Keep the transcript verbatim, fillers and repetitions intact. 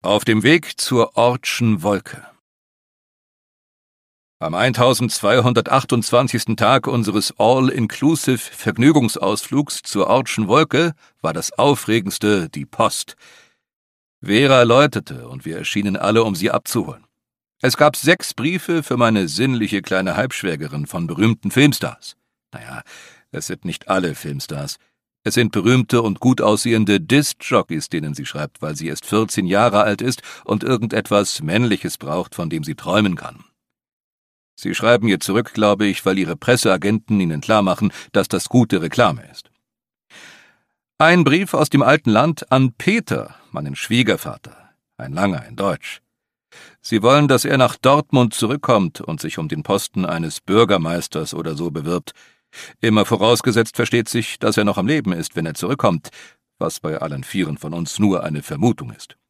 Auf dem Weg zur Ortschen Wolke. Am eintausendzweihundertachtundzwanzigsten Tag unseres All-Inclusive-Vergnügungsausflugs zur Ortschen Wolke war das Aufregendste die Post. Vera läutete, und wir erschienen alle, um sie abzuholen. Es gab sechs Briefe für meine sinnliche kleine Halbschwägerin von berühmten Filmstars. Naja, es sind nicht alle Filmstars. Es sind berühmte und gut aussehende Disc-Jockeys, denen sie schreibt, weil sie erst vierzehn Jahre alt ist und irgendetwas Männliches braucht, von dem sie träumen kann. Sie schreiben ihr zurück, glaube ich, weil ihre Presseagenten ihnen klarmachen, dass das gute Reklame ist. Ein Brief aus dem alten Land an Peter, meinen Schwiegervater. Ein langer in Deutsch. Sie wollen, dass er nach Dortmund zurückkommt und sich um den Posten eines Bürgermeisters oder so bewirbt. Immer vorausgesetzt versteht sich, dass er noch am Leben ist, wenn er zurückkommt, was bei allen Vieren von uns nur eine Vermutung ist.